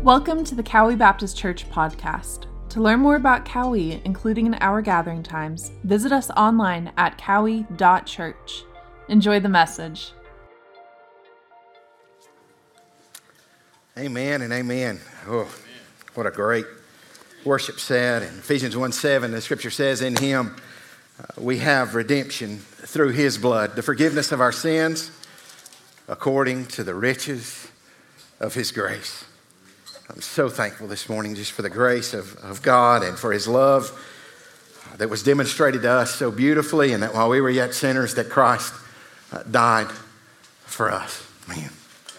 Welcome to the Cowie Baptist Church podcast. To learn more about Cowie, including our gathering times, visit us online at cowie.church. Enjoy the message. Amen and amen. Oh, what a great worship set. In Ephesians 1:7, the scripture says, in him we have redemption through his blood, the forgiveness of our sins according to the riches of his grace. I'm so thankful this morning just for the grace of God and for his love that was demonstrated to us so beautifully, and that while we were yet sinners, that Christ died for us. Man,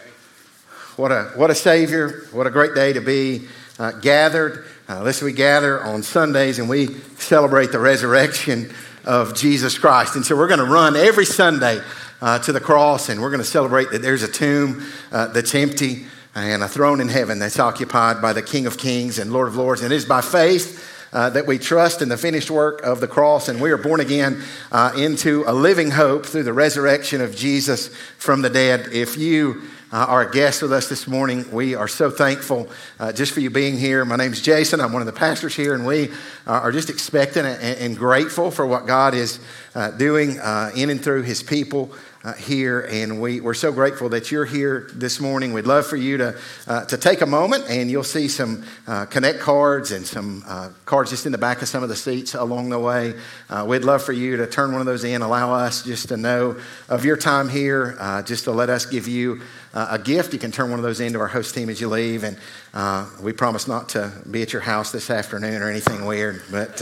what a Savior, what a great day to be gathered. Listen, we gather on Sundays and we celebrate the resurrection of Jesus Christ. And so we're going to run every Sunday to the cross, and we're going to celebrate that there's a tomb that's empty and a throne in heaven that's occupied by the King of Kings and Lord of Lords. And it is by faith that we trust in the finished work of the cross, and we are born again into a living hope through the resurrection of Jesus from the dead. If you are a guest with us this morning, we are so thankful just for you being here. My name is Jason. I'm one of the pastors here, and we are just expectant and grateful for what God is doing in and through his people here, and we're so grateful that you're here this morning. We'd love for you to take a moment, and you'll see some connect cards and some cards just in the back of some of the seats along the way. We'd love for you to turn one of those in, allow us just to know of your time here, just to let us give you a gift. You can turn one of those into our host team as you leave, and we promise not to be at your house this afternoon or anything weird, but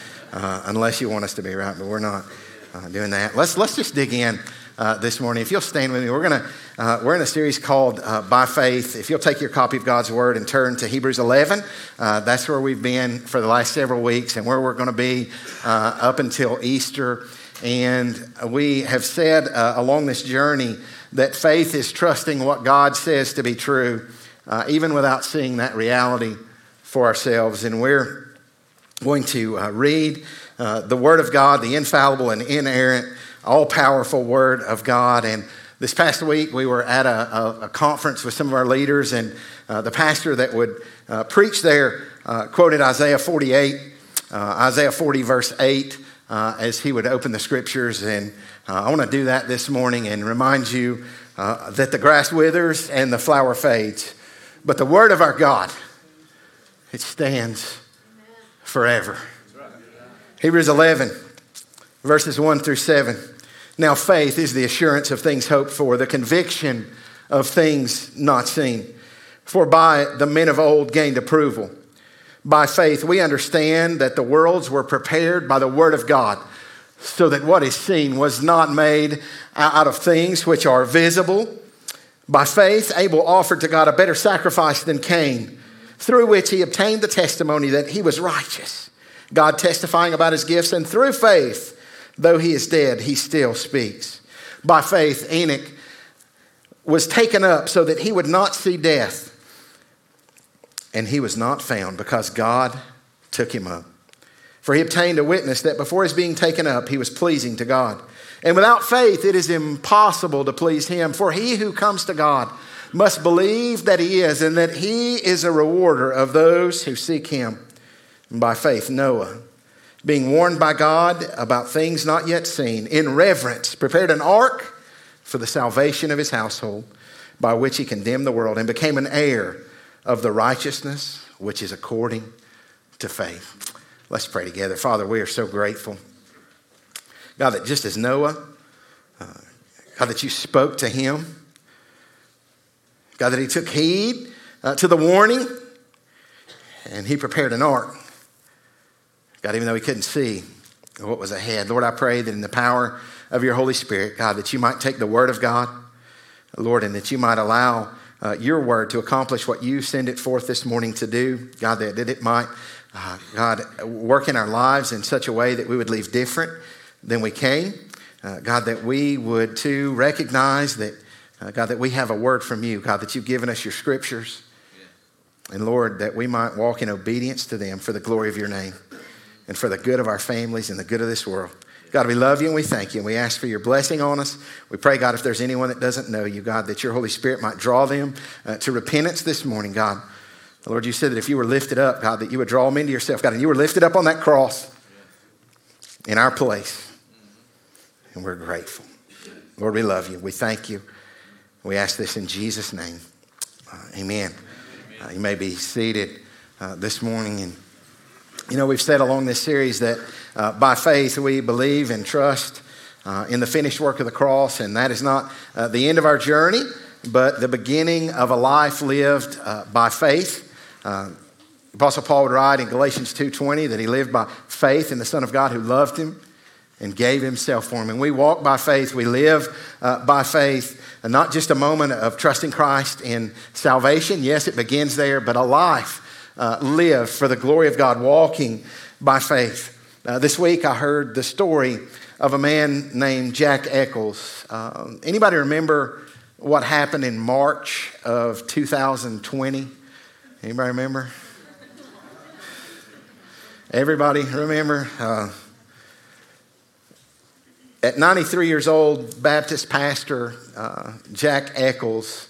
unless you want us to be, right? But we're not doing that. Let's just dig in this morning. If you'll stand with me, we're in a series called By Faith. If you'll take your copy of God's Word and turn to Hebrews 11, that's where we've been for the last several weeks and where we're going to be up until Easter. And we have said along this journey that faith is trusting what God says to be true, even without seeing that reality for ourselves. And we're going to read the Word of God, the infallible and inerrant, all-powerful Word of God. And this past week, we were at a conference with some of our leaders, and the pastor that would preach there quoted Isaiah 48, Isaiah 40, verse 8, as he would open the scriptures. And I want to do that this morning and remind you that the grass withers and the flower fades, but the Word of our God, it stands forever. Hebrews 11, verses 1 through 7. Now faith is the assurance of things hoped for, the conviction of things not seen. For by the men of old gained approval. By faith we understand that the worlds were prepared by the word of God, so that what is seen was not made out of things which are visible. By faith Abel offered to God a better sacrifice than Cain, through which he obtained the testimony that he was righteous, God testifying about his gifts, and through faith, though he is dead, he still speaks. By faith, Enoch was taken up so that he would not see death. And he was not found because God took him up. For he obtained a witness that before his being taken up, he was pleasing to God. And without faith, it is impossible to please him. For he who comes to God must believe that he is, and that he is a rewarder of those who seek him. And by faith, Noah, being warned by God about things not yet seen, in reverence prepared an ark for the salvation of his household, by which he condemned the world and became an heir of the righteousness which is according to faith. Let's pray together. Father, we are so grateful, God, that just as Noah, God, that you spoke to him, God, that he took heed to the warning, and he prepared an ark. God, even though he couldn't see what was ahead. Lord, I pray that in the power of your Holy Spirit, God, that you might take the word of God, Lord, and that you might allow your word to accomplish what you send it forth this morning to do. God, that it might, God, work in our lives in such a way that we would leave different than we came. God, that we would too recognize that, God, that we have a word from you. God, that you've given us your scriptures. And Lord, that we might walk in obedience to them for the glory of your name, and for the good of our families and the good of this world. God, we love you and we thank you, and we ask for your blessing on us. We pray, God, if there's anyone that doesn't know you, God, that your Holy Spirit might draw them to repentance this morning, God. Lord, you said that if you were lifted up, God, that you would draw them into yourself, God, and you were lifted up on that cross in our place. And we're grateful. Lord, we love you. We thank you. We ask this in Jesus' name. Amen. You may be seated this morning. And, you know, we've said along this series that by faith we believe and trust in the finished work of the cross. And that is not the end of our journey, but the beginning of a life lived by faith. Apostle Paul would write in Galatians 2:20 that he lived by faith in the Son of God who loved him and gave himself for him. And we walk by faith, we live by faith, and not just a moment of trusting Christ in salvation. Yes, it begins there, but a life lived for the glory of God, walking by faith. This week I heard the story of a man named Jack Eccles. Anybody remember what happened in March of 2020? Anybody remember? Everybody remember? At 93 years old, Baptist pastor Jack Eccles,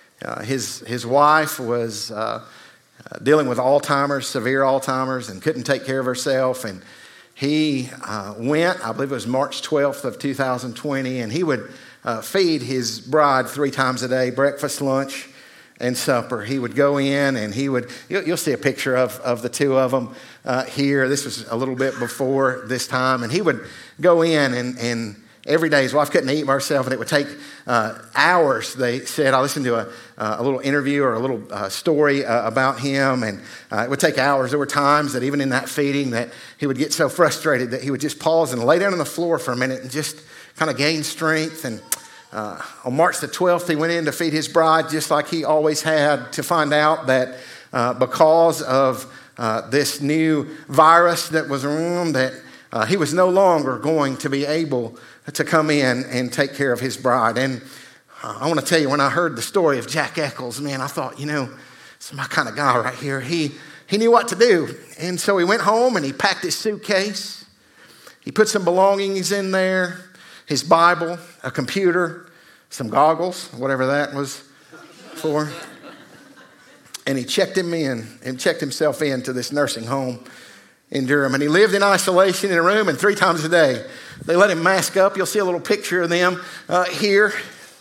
his wife was dealing with Alzheimer's, severe Alzheimer's, and couldn't take care of herself. And he went, I believe it was March 12th of 2020, and he would feed his bride 3 times a day, breakfast, lunch, and supper. He would go in and he would, you'll see a picture of the two of them here. This was a little bit before this time. And he would go in and every day his wife couldn't eat by herself, and it would take hours. They said, I listened to a little interview or a little story about him, and it would take hours. There were times that even in that feeding that he would get so frustrated that he would just pause and lay down on the floor for a minute and just kind of gain strength. And on March the 12th, he went in to feed his bride just like he always had, to find out that because of this new virus that was around, that he was no longer going to be able to come in and take care of his bride. And I want to tell you, when I heard the story of Jack Eccles, man, I thought, you know, it's my kind of guy right here. He knew what to do. And so he went home and he packed his suitcase. He put some belongings in there, his Bible, a computer, some goggles, whatever that was for. And he checked him in and checked himself into this nursing home in Durham. And he lived in isolation in a room, and 3 times a day they let him mask up. You'll see a little picture of them here.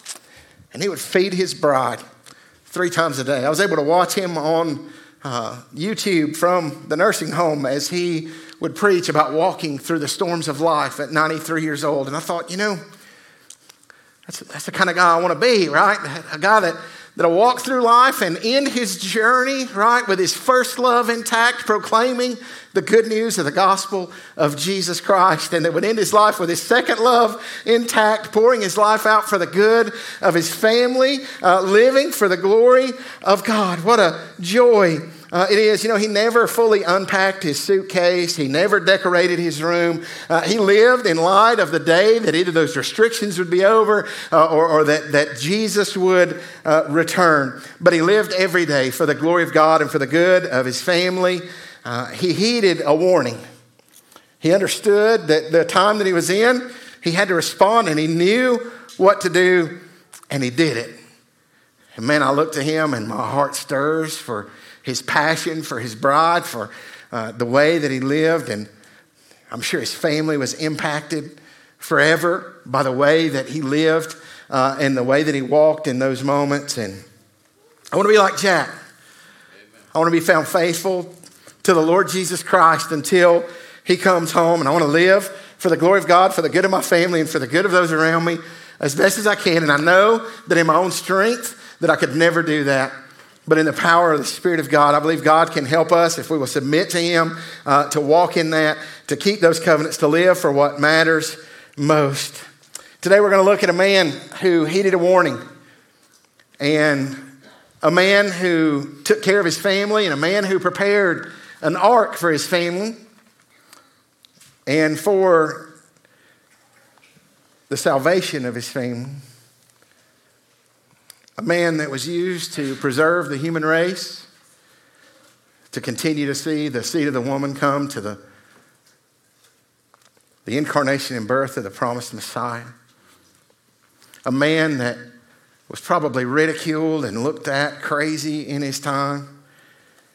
And he would feed his bride 3 times a day. I was able to watch him on YouTube from the nursing home as he would preach about walking through the storms of life at 93 years old. And I thought, you know, that's the kind of guy I want to be, right? A guy that'll walk through life and end his journey, right, with his first love intact, proclaiming the good news of the gospel of Jesus Christ, and that would end his life with his second love intact, pouring his life out for the good of his family, living for the glory of God. What a joy it is. You know, he never fully unpacked his suitcase. He never decorated his room. He lived in light of the day that either those restrictions would be over or that Jesus would return. But he lived every day for the glory of God and for the good of his family. He heeded a warning. He understood that the time that he was in, he had to respond, and he knew what to do, and he did it. And man, I look to him and my heart stirs for his passion for his bride, for the way that he lived. And I'm sure his family was impacted forever by the way that he lived and the way that he walked in those moments. And I want to be like Jack. I want to be found faithful to the Lord Jesus Christ until he comes home. And I want to live for the glory of God, for the good of my family, and for the good of those around me as best as I can. And I know that in my own strength that I could never do that. But in the power of the Spirit of God, I believe God can help us if we will submit to him, to walk in that, to keep those covenants, to live for what matters most. Today we're going to look at a man who heeded a warning, and a man who took care of his family, and a man who prepared an ark for his family and for the salvation of his family. A man that was used to preserve the human race, to continue to see the seed of the woman come to the incarnation and birth of the promised Messiah. A man that was probably ridiculed and looked at crazy in his time.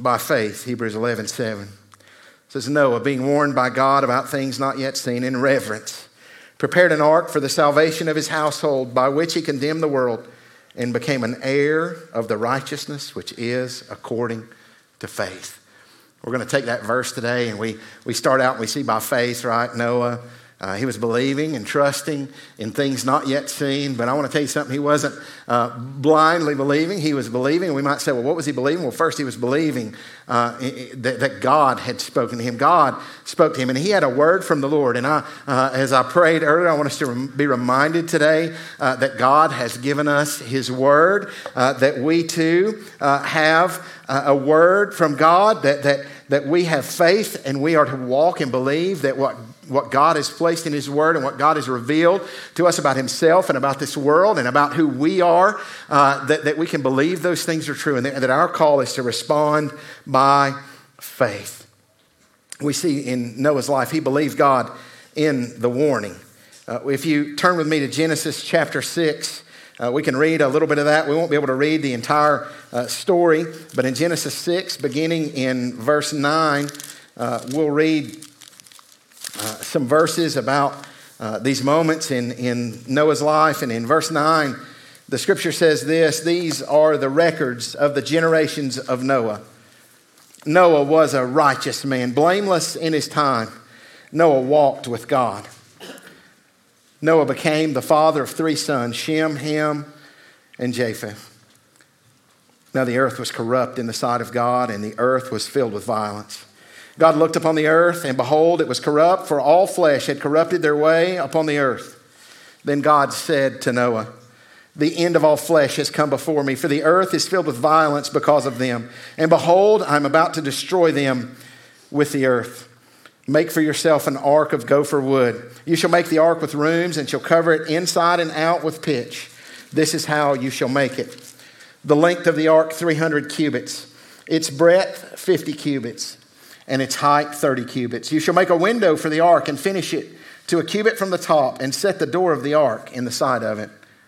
by faith, Hebrews 11:7. It says, Noah, being warned by God about things not yet seen, in reverence, prepared an ark for the salvation of his household, by which he condemned the world and became an heir of the righteousness which is according to faith. We're going to take that verse today, and we start out and we see by faith, right? Noah, he was believing and trusting in things not yet seen. But I want to tell you something. He wasn't blindly believing. He was believing. We might say, well, what was he believing? Well, first he was believing that God had spoken to him. God spoke to him, and he had a word from the Lord. And as I prayed earlier, I want us to be reminded today that God has given us his word, that we too have a word from God, that we have faith, and we are to walk and believe that what God has placed in his word and what God has revealed to us about himself and about this world and about who we are, that we can believe those things are true, and that our call is to respond by faith. We see in Noah's life, he believed God in the warning. If you turn with me to Genesis chapter 6, we can read a little bit of that. We won't be able to read the entire story, but in Genesis 6, beginning in verse 9, we'll read some verses about these moments in Noah's life. And in verse 9, the scripture says this: these are the records of the generations of Noah. Noah was a righteous man, blameless in his time. Noah walked with God. Noah became the father of 3 sons, Shem, Ham, and Japheth. Now the earth was corrupt in the sight of God, and the earth was filled with violence. God looked upon the earth, and behold, it was corrupt, for all flesh had corrupted their way upon the earth. Then God said to Noah, the end of all flesh has come before me, for the earth is filled with violence because of them. And behold, I'm about to destroy them with the earth. Make for yourself an ark of gopher wood. You shall make the ark with rooms, and shall cover it inside and out with pitch. This is how you shall make it. The length of the ark, 300 cubits. Its breadth, 50 cubits. And its height, 30 cubits. You shall make a window for the ark and finish it to a cubit from the top, and set the door of the ark in the side of it.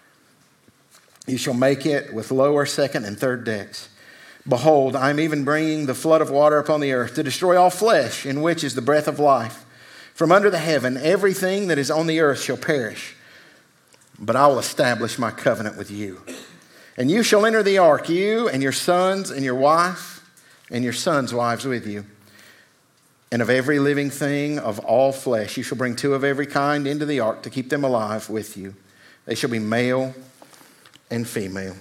You shall make it with lower, second, and third decks. Behold, I am even bringing the flood of water upon the earth to destroy all flesh, in which is the breath of life. From under the heaven, everything that is on the earth shall perish. But I will establish my covenant with you. And you shall enter the ark, you and your sons and your wife and your sons' wives with you. And of every living thing of all flesh, you shall bring 2 of every kind into the ark to keep them alive with you. They shall be male and female.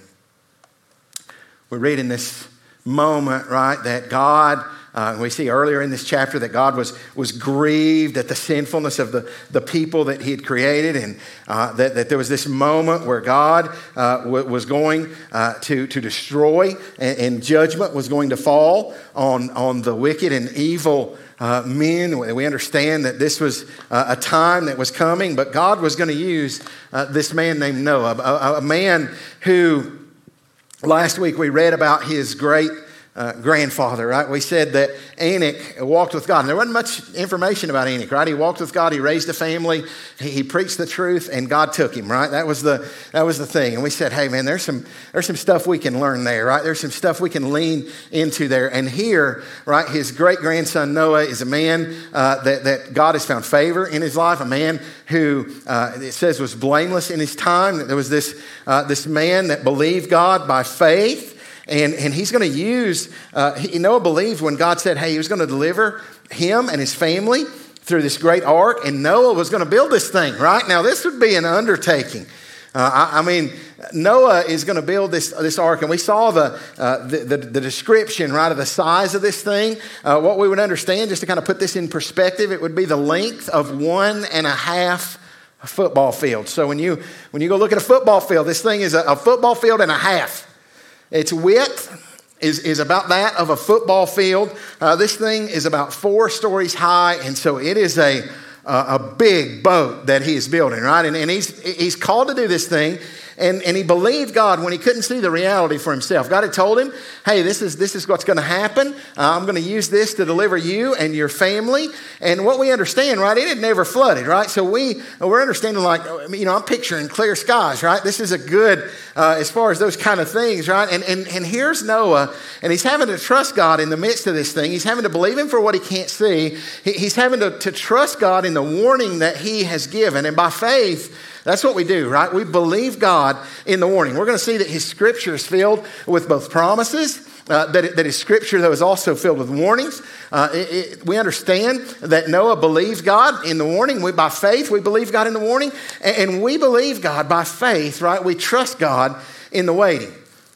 We read in this moment, right, that God, we see earlier in this chapter that God was grieved at the sinfulness of the people that he had created, and that there was this moment where God was going to destroy, and judgment was going to fall on the wicked and evil men. We understand that this was a time that was coming, but God was going to use this man named Noah, a man who, last week we read about his great grandfather, right? We said that Enoch walked with God. And there wasn't much information about Enoch, right? He walked with God. He raised a family. He preached the truth, and God took him, right? That was the thing. And we said, hey, man, there's some stuff we can learn there, right? There's some stuff we can lean into there. And here, right, his great-grandson Noah is a man that God has found favor in his life, a man who it says was blameless in his time. There was this man that believed God by faith. And he's going to use, Noah believed when God said, hey, he was going to deliver him and his family through this great ark, and Noah was going to build this thing, right? Now, this would be an undertaking. Noah is going to build this ark, and we saw the description, right, of the size of this thing. What we would understand, just to kind of put this in perspective, it would be the length of 1.5 football field. So when you go look at a football field, this thing is a football field and a half. Its width is about that of a football field. This thing is about 4 stories high, and so it is a big boat that he is building, right? And he's called to do this thing, and he believed God when he couldn't see the reality for himself. God had told him, hey, this is what's going to happen. I'm going to use this to deliver you and your family. And what we understand, right, it had never flooded, right? So we're understanding like, I'm picturing clear skies, right? This is a good, as far as those kind of things, right? And here's Noah, and he's having to trust God in the midst of this thing. He's having to believe him for what he can't see. He's having to trust God in the warning that he has given. And by faith, that's what we do, right? We believe God in the warning. We're going to see that his scripture is filled with both promises, that his scripture, though, is also filled with warnings. We understand that Noah believed God in the warning. By faith, we believe God in the warning. And we believe God by faith, right? We trust God in the waiting.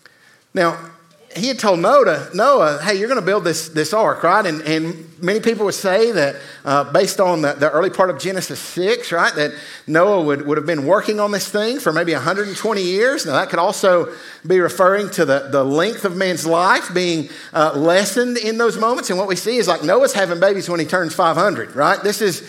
Now, he had told Noah, hey, you're going to build this ark, right? And many people would say that based on the early part of Genesis 6, right, that Noah would have been working on this thing for maybe 120 years. Now, that could also be referring to the length of man's life being lessened in those moments. And what we see is like Noah's having babies when he turns 500, right? This is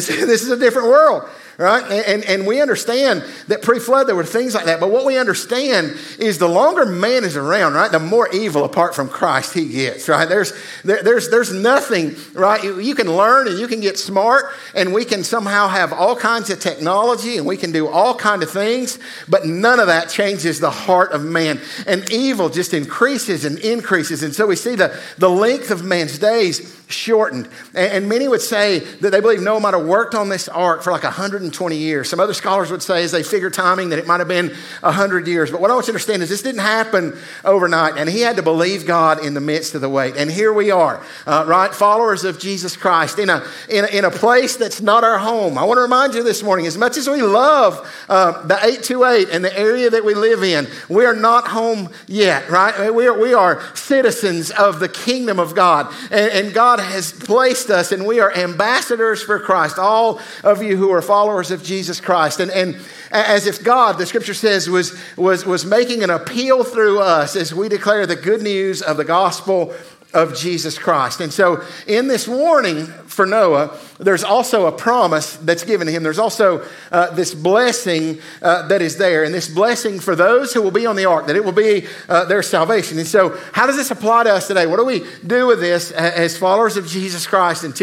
a different world. Right? And we understand that pre-flood there were things like that. But what we understand is the longer man is around, right, the more evil apart from Christ he gets, right? There's nothing, right? You can learn and you can get smart and we can somehow have all kinds of technology and we can do all kinds of things, but none of that changes the heart of man. And evil just increases and increases. And so we see the length of man's days shortened. And many would say that they believe Noah might have worked on this ark for like 120 years. Some other scholars would say, as they figure timing, that it might have been 100 years. But what I want you to understand is this didn't happen overnight. And he had to believe God in the midst of the wait. And here we are, right? Followers of Jesus Christ in a place that's not our home. I want to remind you this morning, as much as we love the 828 and the area that we live in, we are not home yet, right? We are citizens of the kingdom of God. And God has placed us, and we are ambassadors for Christ, all of you who are followers of Jesus Christ. And as if God, the scripture says, was making an appeal through us as we declare the good news of the gospel of Jesus Christ. And so in this warning for Noah, there's also a promise that's given to him. There's also this blessing that is there. And this blessing for those who will be on the ark, that it will be their salvation. And so how does this apply to us today? What do we do with this as followers of Jesus Christ in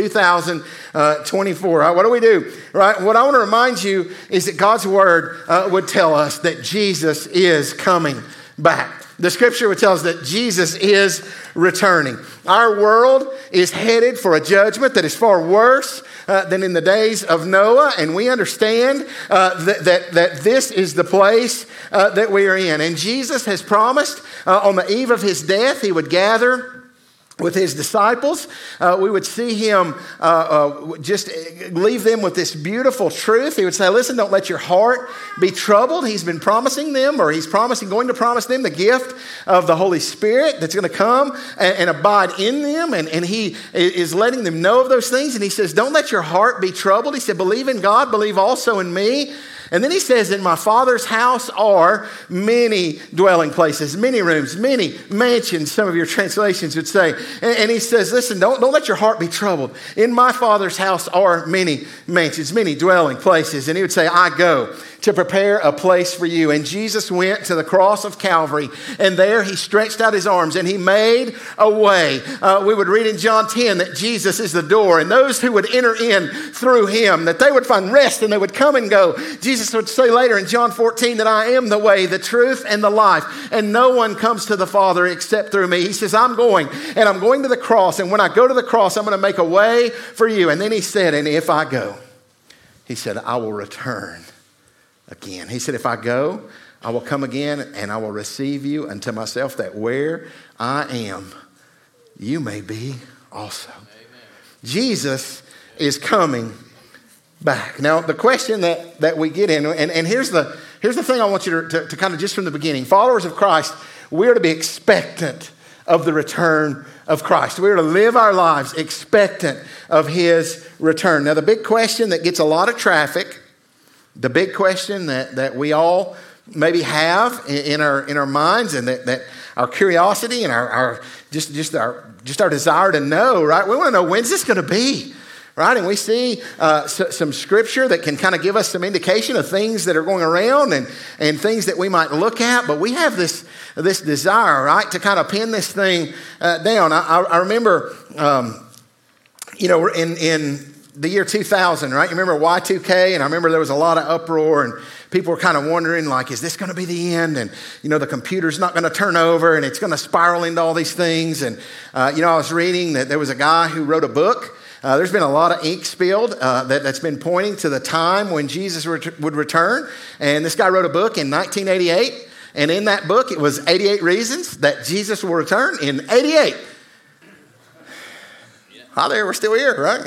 2024? Right? What do we do? Right? What I want to remind you is that God's word would tell us that Jesus is coming back. The scripture would tell us that Jesus is returning. Our world is headed for a judgment that is far worse than in the days of Noah, and we understand that this is the place that we are in. And Jesus has promised on the eve of his death, he would gather with his disciples. We would see him just leave them with this beautiful truth. He would say, listen, don't let your heart be troubled. He's been promising them, or he's going to promise them the gift of the Holy Spirit that's going to come and abide in them. And he is letting them know of those things. And he says, don't let your heart be troubled. He said, believe in God, believe also in me. And then he says, in my Father's house are many dwelling places, many rooms, many mansions, some of your translations would say. And he says, listen, don't let your heart be troubled. In my Father's house are many mansions, many dwelling places. And he would say, I go to prepare a place for you. And Jesus went to the cross of Calvary, and there he stretched out his arms and he made a way. We would read in John 10 that Jesus is the door, and those who would enter in through him, that they would find rest and they would come and go. Jesus would say later in John 14 that I am the way, the truth, and the life, and no one comes to the Father except through me. He says, I'm going to the cross, and when I go to the cross, I'm going to make a way for you. And then he said, and if I go, he said, I will return again. He said, if I go, I will come again and I will receive you unto myself, that where I am, you may be also. Amen. Jesus is coming back. Now, the question that we get in, and here's the thing I want you to kind of just from the beginning. Followers of Christ, we are to be expectant of the return of Christ. We are to live our lives expectant of his return. Now, the big question that gets a lot of traffic, the big question that we all maybe have in our minds, and that our curiosity and our desire to know, right? We want to know, when's this going to be? right? And we see some scripture that can kind of give us some indication of things that are going around and things that we might look at. But we have this desire, right, to kind of pin this thing down. I remember, in the year 2000, right? You remember Y2K? And I remember there was a lot of uproar and people were kind of wondering, like, is this going to be the end? And, the computer's not going to turn over and it's going to spiral into all these things. And, I was reading that there was a guy who wrote a book. There's been a lot of ink spilled that's been pointing to the time when Jesus would return. And this guy wrote a book in 1988. And in that book, it was 88 reasons that Jesus will return in 88. Hi there, we're still here, right?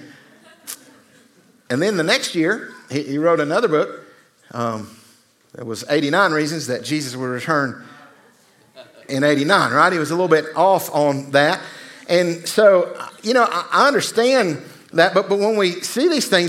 And then the next year, he wrote another book. It was 89 reasons that Jesus would return in 89, right? He was a little bit off on that. And so, I understand that, but when we see these things,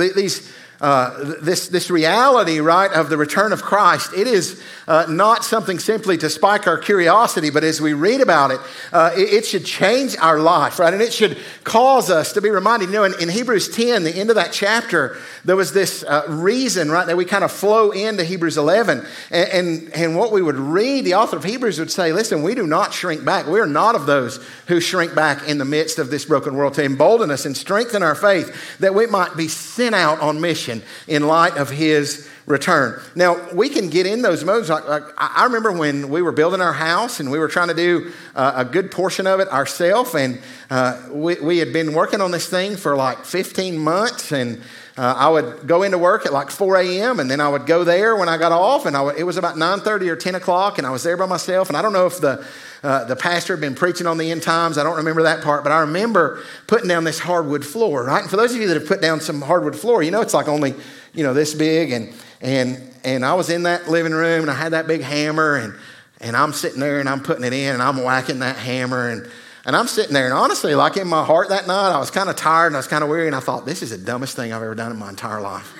this reality, right, of the return of Christ, it is not something simply to spike our curiosity, but as we read about it, it should change our life, right? And it should cause us to be reminded. In Hebrews 10, the end of that chapter, there was this reason, right, that we kind of flow into Hebrews 11. And what we would read, the author of Hebrews would say, listen, we do not shrink back. We are not of those who shrink back in the midst of this broken world, to embolden us and strengthen our faith that we might be sent out on mission in light of his return. Now, we can get in those modes. Like I remember when we were building our house and we were trying to do a good portion of it ourselves, and we had been working on this thing for like 15 months, and I would go into work at like 4 a.m. and then I would go there when I got off, and it was about 9:30 or 10 o'clock, and I was there by myself. And I don't know if the pastor had been preaching on the end times. I don't remember that part, but I remember putting down this hardwood floor, right? And for those of you that have put down some hardwood floor, it's like only, this big. And I was in that living room and I had that big hammer and I'm sitting there and I'm putting it in and I'm whacking that hammer and I'm sitting there. And honestly, like in my heart that night, I was kind of tired and I was kind of weary, and I thought, this is the dumbest thing I've ever done in my entire life.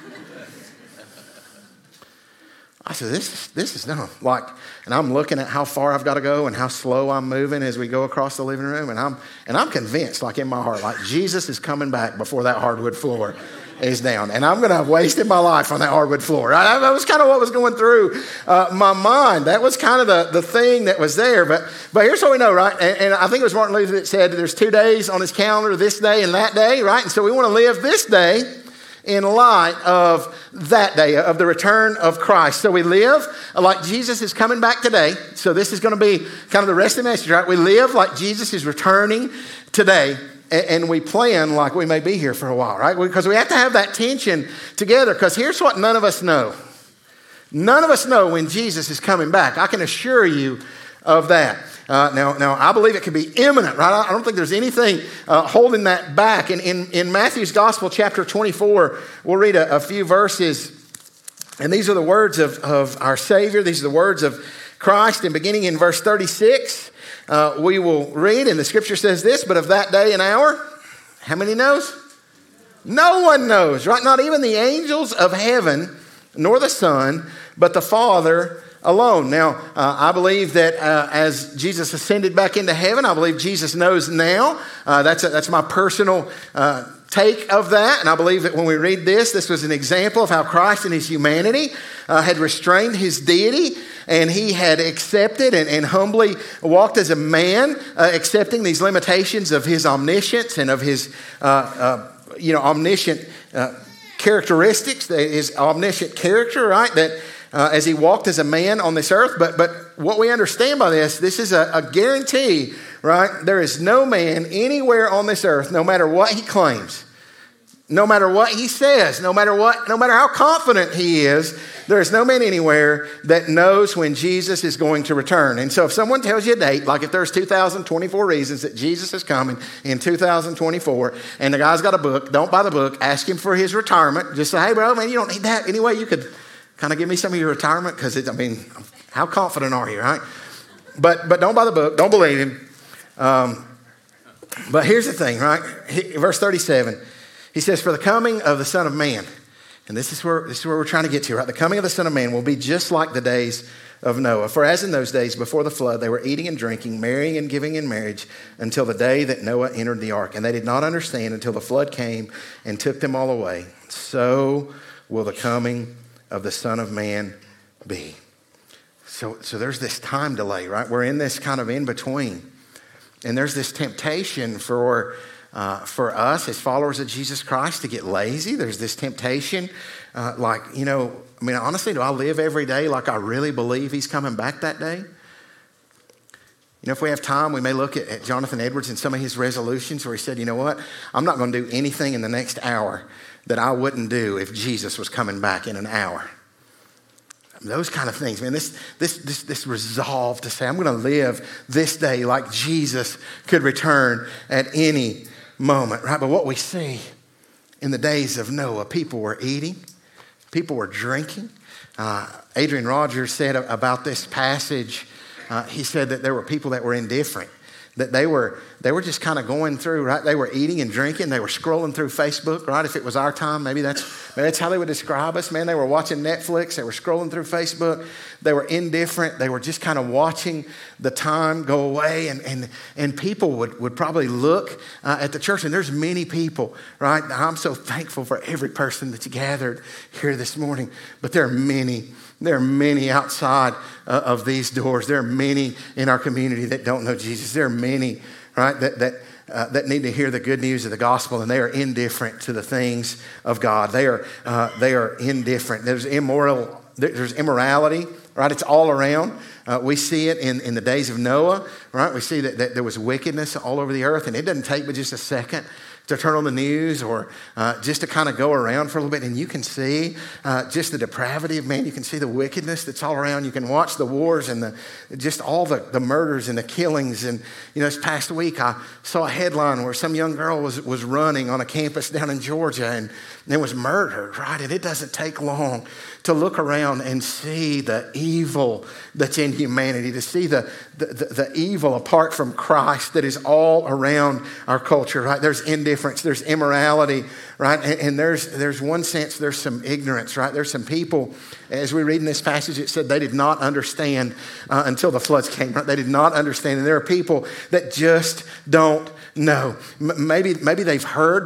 I said, this is dumb. And I'm looking at how far I've got to go and how slow I'm moving as we go across the living room. And I'm convinced, like in my heart, like Jesus is coming back before that hardwood floor is down. And I'm going to have wasted my life on that hardwood floor. Right? That was kind of what was going through my mind. That was kind of the thing that was there. But here's what we know, right? And I think it was Martin Luther that said there's 2 days on his calendar, this day and that day, right? And so we want to live this day in light of that day, of the return of Christ. So we live like Jesus is coming back today. So this is going to be kind of the rest of the message, right? We live like Jesus is returning today, and we plan like we may be here for a while, right? Because we have to have that tension together, because here's what none of us know. None of us know when Jesus is coming back. I can assure you of that. Now, I believe it could be imminent, right? I don't think there's anything holding that back. And in Matthew's Gospel, chapter 24, we'll read a few verses. And these are the words of our Savior. These are the words of Christ. And beginning in verse 36, we will read, and the scripture says this, but of that day and hour, how many knows? No one knows, right? Not even the angels of heaven, nor the Son, but the Father alone. Now, I believe that as Jesus ascended back into heaven, I believe Jesus knows now. That's my personal take of that. And I believe that when we read this was an example of how Christ in his humanity had restrained his deity, and he had accepted and humbly walked as a man, accepting these limitations of his omniscience and of his omniscient characteristics, his omniscient character, right? That as he walked as a man on this earth. But what we understand by this is a guarantee, right? There is no man anywhere on this earth, no matter what he claims, no matter what he says, no matter how confident he is, there is no man anywhere that knows when Jesus is going to return. And so if someone tells you a date, like if there's 2024 reasons that Jesus is coming in 2024, and the guy's got a book, don't buy the book, ask him for his retirement. Just say, hey, bro, man, you don't need that. Anyway, you could kind of give me some of your retirement, because how confident are you, right? But don't buy the book. Don't believe him. But here's the thing, right? Verse 37, he says, for the coming of the Son of Man And this is where we're trying to get to, right? The coming of the Son of Man will be just like the days of Noah. For as in those days before the flood, they were eating and drinking, marrying and giving in marriage until the day that Noah entered the ark. And they did not understand until the flood came and took them all away. So will the coming of the Son of Man be. So there's this time delay, right? We're in this kind of in between. And there's this temptation for us as followers of Jesus Christ to get lazy. There's this temptation, honestly, do I live every day like I really believe he's coming back that day? If we have time, we may look at Jonathan Edwards and some of his resolutions where he said, you know what? I'm not going to do anything in the next hour that I wouldn't do if Jesus was coming back in an hour. Those kind of things, man, this resolve to say, I'm going to live this day like Jesus could return at any moment, right? But what we see in the days of Noah, people were eating, people were drinking. Adrian Rogers said about this passage, he said that there were people that were indifferent, that they were just kind of going through, right? They were eating and drinking. They were scrolling through Facebook, right? If it was our time, maybe that's how they would describe us, man. They were watching Netflix. They were scrolling through Facebook. They were indifferent. They were just kind of watching the time go away. And people would probably look at the church. And there's many people, right? I'm so thankful for every person that's gathered here this morning. But there are many outside of these doors. There are many in our community that don't know Jesus. There are many, right, that need to hear the good news of the gospel, and they are indifferent to the things of God. They are indifferent. There's immorality, right? It's all around. We see it in the days of Noah, right? We see that there was wickedness all over the earth, and it doesn't take but just a second to turn on the news or just to kind of go around for a little bit, and you can see just the depravity of man. You can see the wickedness that's all around. You can watch the wars and just all the murders and the killings. And this past week I saw a headline where some young girl was running on a campus down in Georgia and was murdered, right? And it doesn't take long to look around and see the evil that's in humanity, to see the evil apart from Christ that is all around our culture, right? There's indifference, there's immorality, right? And there's one sense, there's some ignorance, right? There's some people, as we read in this passage, it said they did not understand until the floods came, right? They did not understand. And there are people that just don't know. Maybe they've heard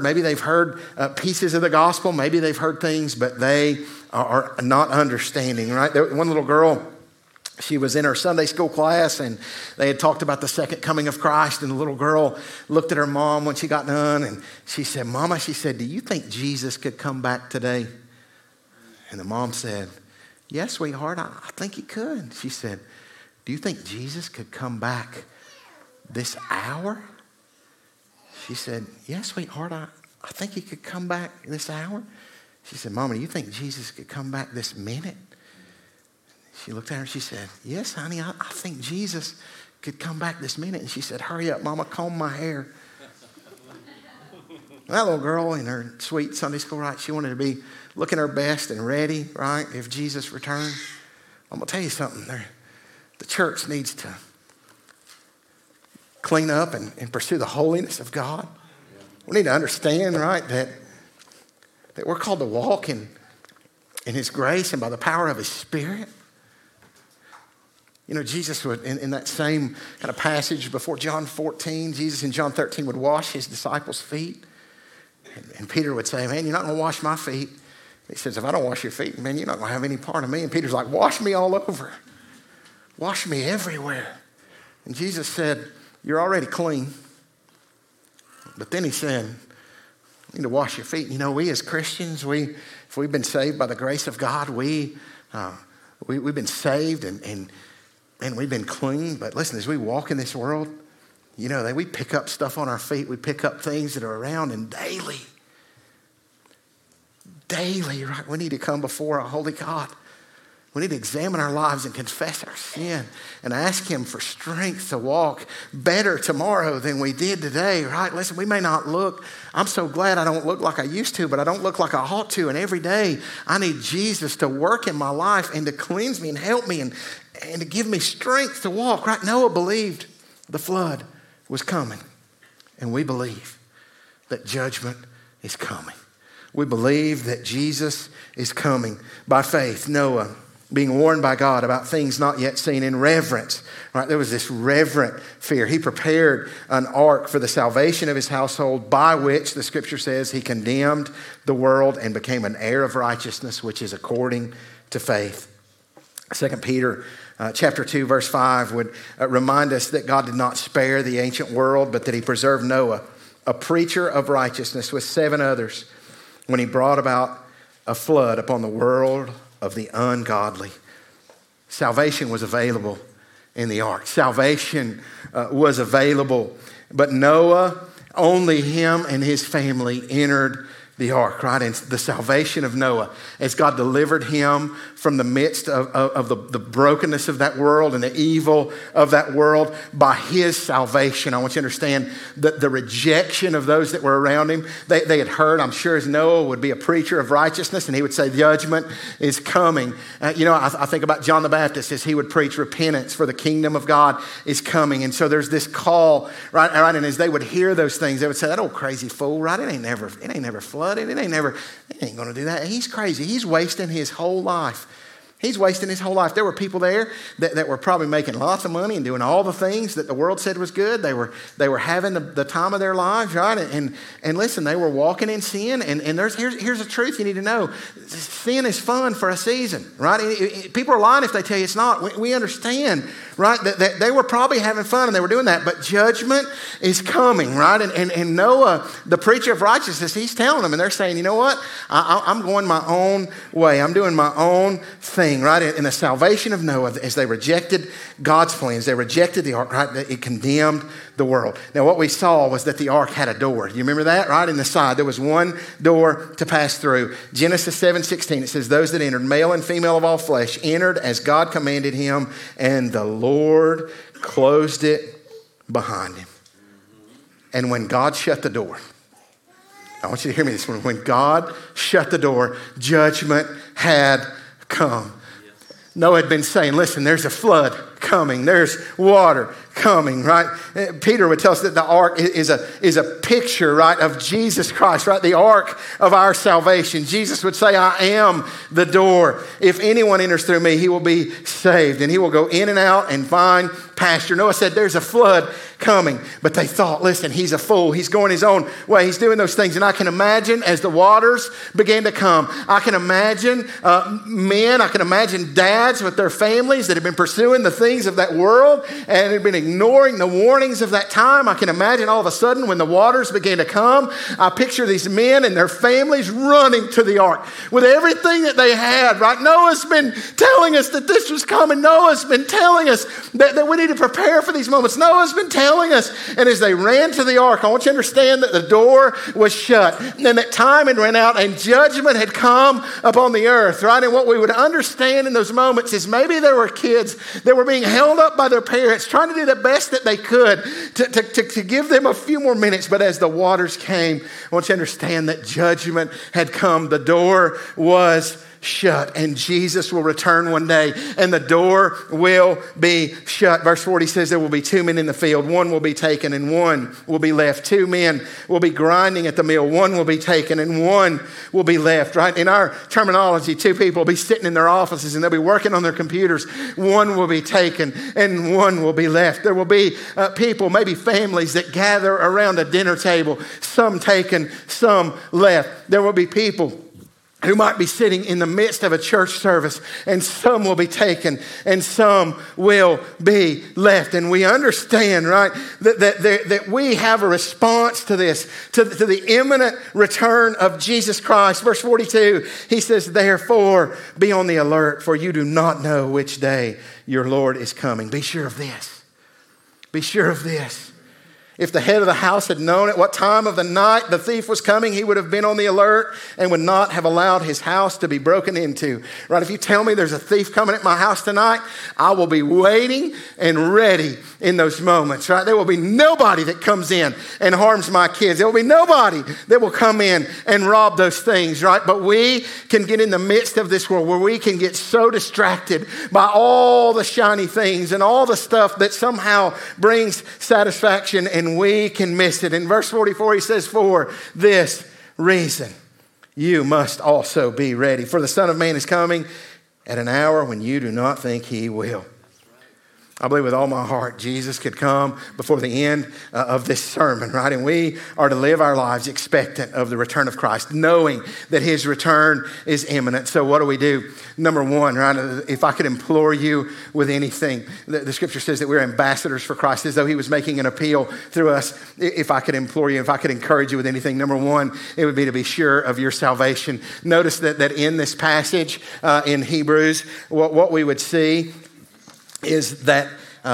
pieces of the gospel, maybe they've heard things, but they are not understanding, right? One little girl, she was in her Sunday school class and they had talked about the second coming of Christ, and the little girl looked at her mom when she got done and she said, Mama, she said, do you think Jesus could come back today? And the mom said, yes, sweetheart, I think he could. She said, do you think Jesus could come back this hour? She said, yes, sweetheart, I think he could come back this hour. She said, Mama, do you think Jesus could come back this minute? She looked at her and she said, yes, honey, I think Jesus could come back this minute. And she said, hurry up, Mama, comb my hair. That little girl in her sweet Sunday school, right, she wanted to be looking her best and ready, right, if Jesus returned. I'm going to tell you something. The church needs to clean up and pursue the holiness of God. We need to understand, right, that we're called to walk in his grace and by the power of his Spirit. Jesus would, in that same kind of passage before John 14, Jesus in John 13 would wash his disciples' feet. And Peter would say, man, you're not going to wash my feet. He says, if I don't wash your feet, man, you're not going to have any part of me. And Peter's like, wash me all over. Wash me everywhere. And Jesus said, you're already clean. But then he said, you need to wash your feet. We as Christians, if we've been saved by the grace of God, we've been saved and we've been clean. But listen, as we walk in this world, we pick up stuff on our feet. We pick up things that are around, and daily, right? We need to come before a holy God. We need to examine our lives and confess our sin and ask him for strength to walk better tomorrow than we did today, right? Listen, we may not look, I'm so glad I don't look like I used to, but I don't look like I ought to. And every day I need Jesus to work in my life and to cleanse me and help me and to give me strength to walk, right? Noah believed the flood was coming, and we believe that judgment is coming. we believe that Jesus is coming. By faith, Noah, being warned by God about things not yet seen, in reverence, right? There was this reverent fear. He prepared an ark for the salvation of his household, by which the scripture says he condemned the world and became an heir of righteousness, which is according to faith. 2 Peter chapter 2, verse 5 would remind us that God did not spare the ancient world, but that he preserved Noah, a preacher of righteousness, with 7 others, when he brought about a flood upon the world of the ungodly. Salvation was available in the ark. Salvation was available, but Noah, only him and his family entered the ark, right? And the salvation of Noah, as God delivered him from the midst of the brokenness of that world and the evil of that world, by his salvation. I want you to understand that the rejection of those that were around him, they had heard, I'm sure, as Noah would be a preacher of righteousness, and he would say judgment is coming. I think about John the Baptist as he would preach repentance, for the kingdom of God is coming. And so there's this call, right? And as they would hear those things, they would say, that old crazy fool, right? It ain't never flooded. It ain't going to do that. He's crazy. He's wasting his whole life. He's wasting his whole life. There were people there that were probably making lots of money and doing all the things that the world said was good. They were having the time of their lives, right? And listen, they were walking in sin. And here's the truth you need to know. Sin is fun for a season, right? People are lying if they tell you it's not. We understand, right, that they were probably having fun and they were doing that. But judgment is coming, right? And Noah, the preacher of righteousness, he's telling them, and they're saying, you know what? I'm going my own way. I'm doing my own thing. Right, in the salvation of Noah, as they rejected God's plans, they rejected the ark, right? It condemned the world. Now, what we saw was that the ark had a door. You remember that? Right in the side, there was one door to pass through. Genesis 7:16, it says, those that entered, male and female of all flesh, entered as God commanded him, and the Lord closed it behind him. And when God shut the door, I want you to hear me this one. When God shut the door, judgment had come. Noah had been saying, listen, there's a flood coming. There's water coming, right? Peter would tell us that the ark is a picture, right, of Jesus Christ, right? The ark of our salvation. Jesus would say, I am the door. If anyone enters through me, he will be saved, and he will go in and out and find pasture. Noah said, there's a flood coming. But they thought, listen, he's a fool. He's going his own way. He's doing those things. And I can imagine as the waters began to come, I can imagine men, I can imagine dads with their families that have been pursuing the things of that world and have been ignoring the warnings of that time. I can imagine all of a sudden when the waters began to come, I picture these men and their families running to the ark with everything that they had, right? Noah's been telling us that this was coming. Noah's been telling us that we need to prepare for these moments. Noah's been telling us. And as they ran to the ark, I want you to understand that the door was shut and that time had run out and judgment had come upon the earth, right? And what we would understand in those moments is maybe there were kids that were being held up by their parents, trying to do the best that they could to give them a few more minutes. But as the waters came, I want you to understand that judgment had come. The door was shut, and Jesus will return one day, and the door will be shut. Verse 40 says there will be 2 men in the field. One will be taken and one will be left. 2 men will be grinding at the mill. One will be taken and one will be left, right? In our terminology, 2 people will be sitting in their offices and they'll be working on their computers. One will be taken and one will be left. There will be people, maybe families, that gather around a dinner table, some taken, some left. There will be people who might be sitting in the midst of a church service, and some will be taken and some will be left. And we understand, right, that we have a response to this, to the imminent return of Jesus Christ. Verse 42, he says, therefore, be on the alert, for you do not know which day your Lord is coming. Be sure of this. Be sure of this. If the head of the house had known at what time of the night the thief was coming, he would have been on the alert and would not have allowed his house to be broken into. Right? If you tell me there's a thief coming at my house tonight, I will be waiting and ready in those moments. Right? There will be nobody that comes in and harms my kids. There will be nobody that will come in and rob those things. Right? But we can get in the midst of this world where we can get so distracted by all the shiny things and all the stuff that somehow brings satisfaction, and we can miss it. In verse 44, he says, for this reason, you must also be ready. For the Son of Man is coming at an hour when you do not think he will. I believe with all my heart Jesus could come before the end of this sermon, right? And we are to live our lives expectant of the return of Christ, knowing that his return is imminent. So what do we do? Number one, right? If I could implore you with anything, the scripture says that we're ambassadors for Christ, as though he was making an appeal through us. If I could implore you, if I could encourage you with anything, number one, it would be to be sure of your salvation. Notice that in this passage in Hebrews, what we would see is that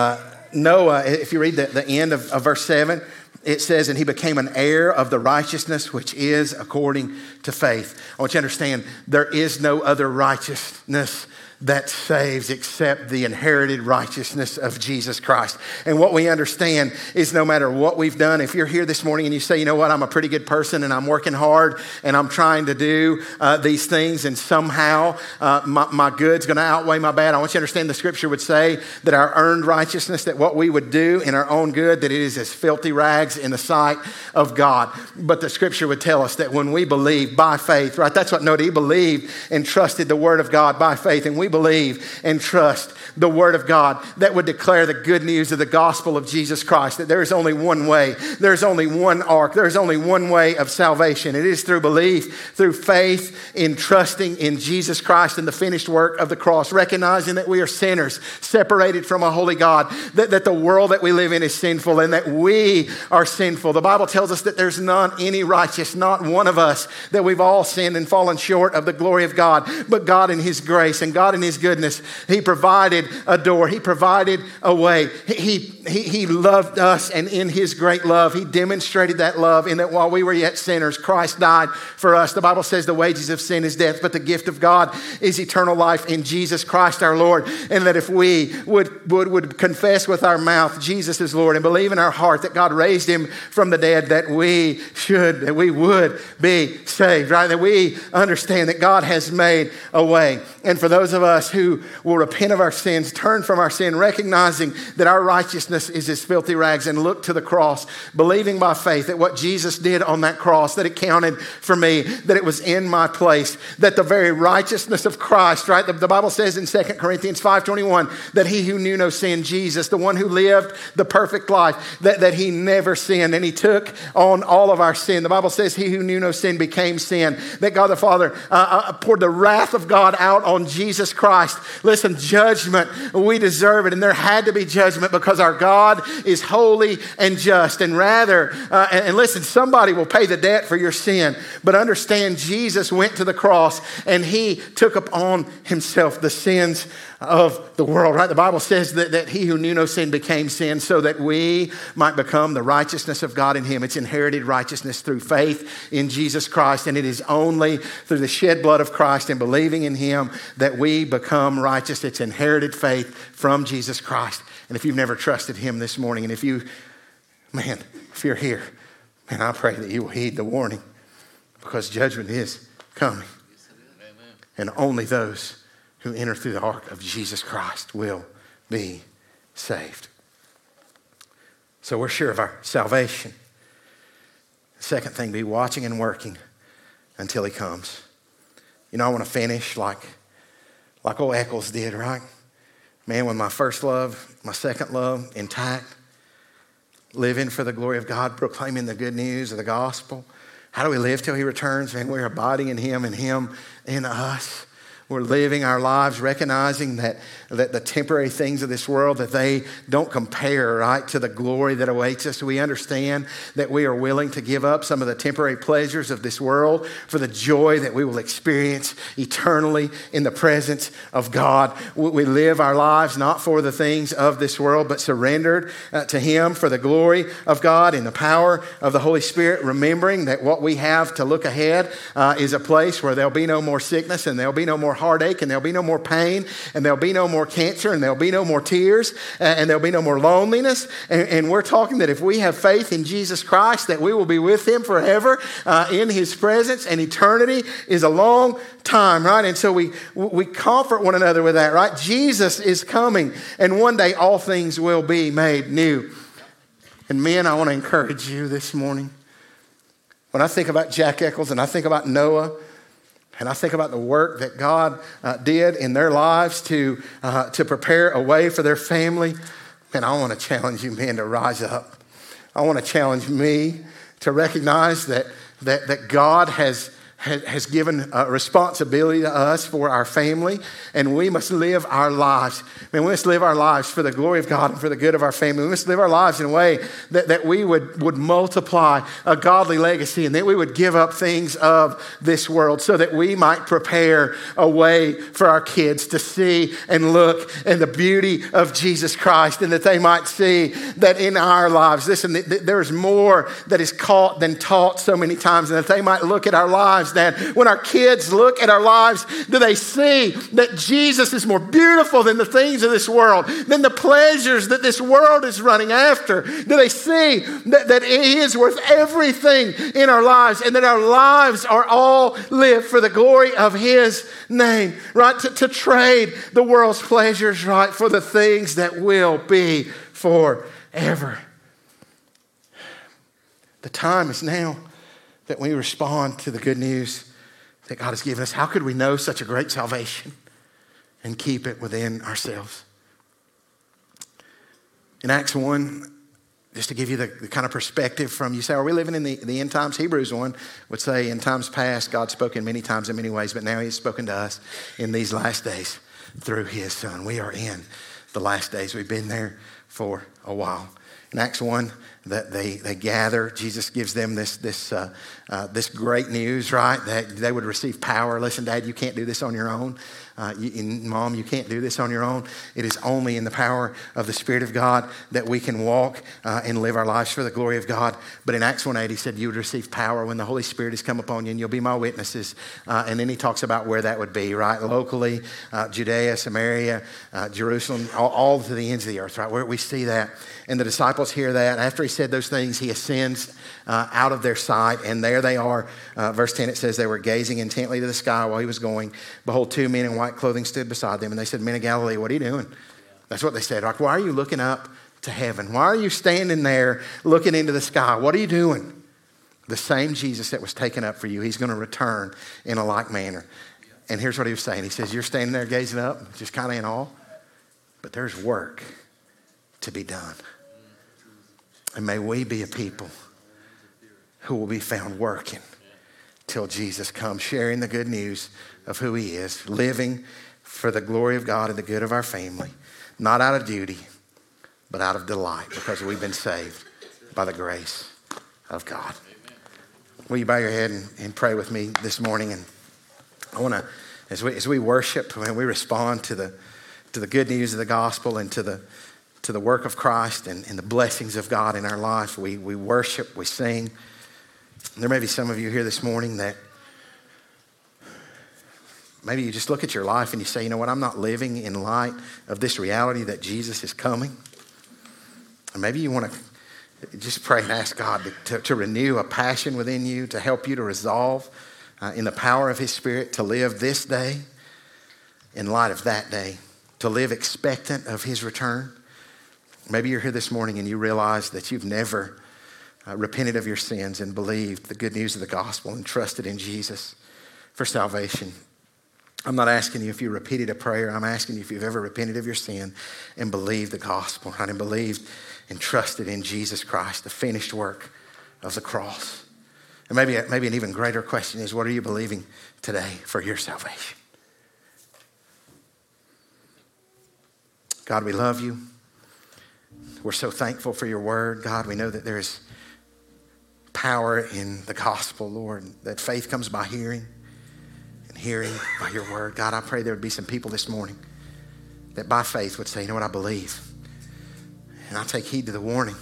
Noah, if you read the end of verse 7, it says, and he became an heir of the righteousness which is according to faith. I want you to understand, there is no other righteousness that saves except the inherited righteousness of Jesus Christ. And what we understand is no matter what we've done, if you're here this morning and you say, you know what, I'm a pretty good person and I'm working hard and I'm trying to do these things and somehow my good's going to outweigh my bad. I want you to understand the scripture would say that our earned righteousness, that what we would do in our own good, that it is as filthy rags in the sight of God. But the scripture would tell us that when we believe by faith, right, that's what Noah, he believed and trusted the word of God by faith. And we believe and trust the word of God that would declare the good news of the gospel of Jesus Christ, that there is only one way, there's only one ark, there's only one way of salvation. It is through belief, through faith, in trusting in Jesus Christ and the finished work of the cross, recognizing that we are sinners, separated from a holy God, that the world that we live in is sinful and that we are sinful. The Bible tells us that there's none any righteous, not one of us, that we've all sinned and fallen short of the glory of God. But God in his grace and God in his goodness, he provided a door. He provided a way. He loved us, and in his great love, he demonstrated that love in that while we were yet sinners, Christ died for us. The Bible says the wages of sin is death, but the gift of God is eternal life in Jesus Christ our Lord. And that if we would confess with our mouth Jesus is Lord and believe in our heart that God raised him from the dead, that we would be saved, right? That we understand that God has made a way. And for those of us who will repent of our sins, turn from our sin, recognizing that our righteousness is as filthy rags, and look to the cross, believing by faith that what Jesus did on that cross, that it counted for me, that it was in my place, that the very righteousness of Christ, right? The Bible says in 2 Corinthians 5:21 that he who knew no sin, Jesus, the one who lived the perfect life, that he never sinned, and he took on all of our sin. The Bible says he who knew no sin became sin, that God the Father poured the wrath of God out on Jesus Christ. Listen, judgment, we deserve it, and there had to be judgment because our God is holy and just. And rather, and listen, somebody will pay the debt for your sin, but understand Jesus went to the cross and he took upon himself the sins of the world, right? The Bible says that he who knew no sin became sin so that we might become the righteousness of God in him. It's inherited righteousness through faith in Jesus Christ, and it is only through the shed blood of Christ and believing in him that we become righteous. It's inherited faith from Jesus Christ. And if you've never trusted him this morning, and if you're here, man, I pray that you will heed the warning, because judgment is coming. And only those who enter through the ark of Jesus Christ will be saved. So we're sure of our salvation. The second thing, be watching and working until he comes. You know, I want to finish like old Eccles did, right? Man, with my first love, my second love intact, living for the glory of God, proclaiming the good news of the gospel. How do we live till he returns? Man, we're abiding in him and him in us. We're living our lives recognizing that the temporary things of this world, that they don't compare, right, to the glory that awaits us. We understand that we are willing to give up some of the temporary pleasures of this world for the joy that we will experience eternally in the presence of God. We live our lives not for the things of this world, but surrendered to him for the glory of God in the power of the Holy Spirit, remembering that what we have to look ahead is a place where there'll be no more sickness, and there'll be no more heartache, and there'll be no more pain, and there'll be no more cancer, and there'll be no more tears, and there'll be no more loneliness. And we're talking that if we have faith in Jesus Christ, that we will be with him forever in his presence, and eternity is a long time, right? And so we comfort one another with that, right? Jesus is coming, and one day all things will be made new. And men, I want to encourage you this morning. When I think about Jack Eccles and I think about Noah, And I think about the work that God did in their lives to prepare a way for their family. And I want to challenge you men to rise up. I want to challenge me to recognize that God has given a responsibility to us for our family, and we must live our lives. We must live our lives for the glory of God and for the good of our family. We must live our lives in a way that we would multiply a godly legacy, and that we would give up things of this world so that we might prepare a way for our kids to see and look in the beauty of Jesus Christ, and that they might see that in our lives, listen, there's more that is caught than taught so many times, and that they might look at our lives, that when our kids look at our lives, do they see that Jesus is more beautiful than the things of this world, than the pleasures that this world is running after? Do they see that He is worth everything in our lives, and that our lives are all lived for the glory of His name, right? To trade the world's pleasures, right, for the things that will be forever. The time is now that we respond to the good news that God has given us. How could we know such a great salvation and keep it within ourselves? In Acts 1, just to give you the kind of perspective from, you say, are we living in the end times? Hebrews 1 would say, in times past, God spoke in many times in many ways, but now He has spoken to us in these last days through His Son. We are in the last days. We've been there for a while. In Acts 1, that they gather. Jesus gives them this great news, right? That they would receive power. Listen, Dad, you can't do this on your own. Mom, you can't do this on your own. It is only in the power of the Spirit of God that we can walk and live our lives for the glory of God. But in Acts 1:8, He said you would receive power when the Holy Spirit has come upon you, and you'll be my witnesses. And then He talks about where that would be, right? Locally, Judea, Samaria, Jerusalem, all to the ends of the earth, right? Where we see that. And the disciples hear that. After He said those things, He ascends out of their sight, and there they are. Verse 10, it says they were gazing intently to the sky while He was going. Behold, 2 men in white clothing stood beside them, and they said, Men of Galilee, what are you doing? That's what they said. Like, why are you looking up to heaven? Why are you standing there looking into the sky? What are you doing? The same Jesus that was taken up for you, He's going to return in a like manner. And here's what He was saying. He says, you're standing there gazing up, just kind of in awe, but there's work to be done. And may we be a people who will be found working till Jesus comes, sharing the good news of who He is, living for the glory of God and the good of our family, not out of duty, but out of delight, because we've been saved by the grace of God. Will you bow your head and pray with me this morning? And I want to, as we worship, when we respond to the good news of the gospel and to the work of Christ and the blessings of God in our life, we worship, we sing. There may be some of you here this morning that maybe you just look at your life and you say, you know what, I'm not living in light of this reality that Jesus is coming. And maybe you want to just pray and ask God to renew a passion within you, to help you to resolve in the power of His Spirit to live this day in light of that day, to live expectant of His return. Maybe you're here this morning and you realize that you've never repented of your sins and believed the good news of the gospel and trusted in Jesus for salvation. I'm not asking you if you repeated a prayer. I'm asking you if you've ever repented of your sin and believed the gospel, right? And believed and trusted in Jesus Christ, the finished work of the cross. And maybe an even greater question is, what are you believing today for your salvation? God, we love you. We're so thankful for your word. God, we know that there is power in the gospel, Lord, that faith comes by hearing and hearing by your word. God, I pray there would be some people this morning that by faith would say, you know what, I believe. And I take heed to the warning.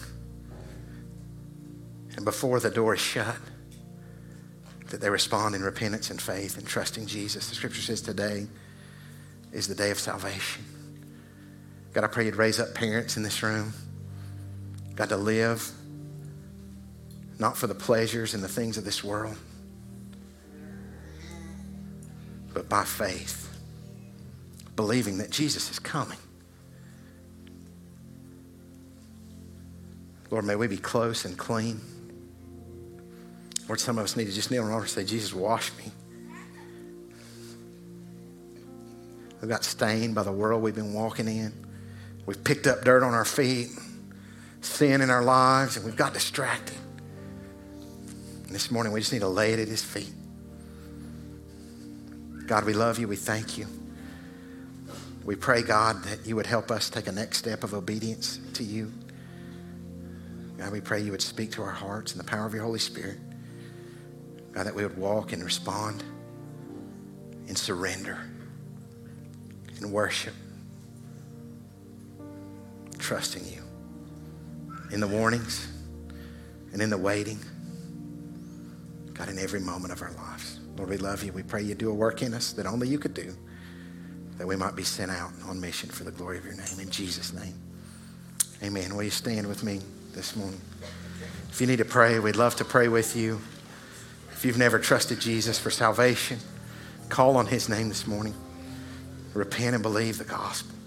And before the door is shut, that they respond in repentance and faith and trusting Jesus. The scripture says today is the day of salvation. God, I pray you'd raise up parents in this room, God, to live not for the pleasures and the things of this world, but by faith, believing that Jesus is coming. Lord, may we be close and clean. Lord, some of us need to just kneel on the altar and say, Jesus, wash me. We've got stained by the world we've been walking in. We've picked up dirt on our feet, sin in our lives, and we've got distracted. And this morning, we just need to lay it at his feet. God, we love you. We thank you. We pray, God, that you would help us take a next step of obedience to you. God, we pray you would speak to our hearts in the power of your Holy Spirit. God, that we would walk and respond in surrender, in worship, trusting you in the warnings and in the waiting. God, in every moment of our lives. Lord, we love you. We pray you do a work in us that only you could do, that we might be sent out on mission for the glory of your name. In Jesus' name, amen. Will you stand with me this morning? If you need to pray, we'd love to pray with you. If you've never trusted Jesus for salvation, call on his name this morning. Repent and believe the gospel.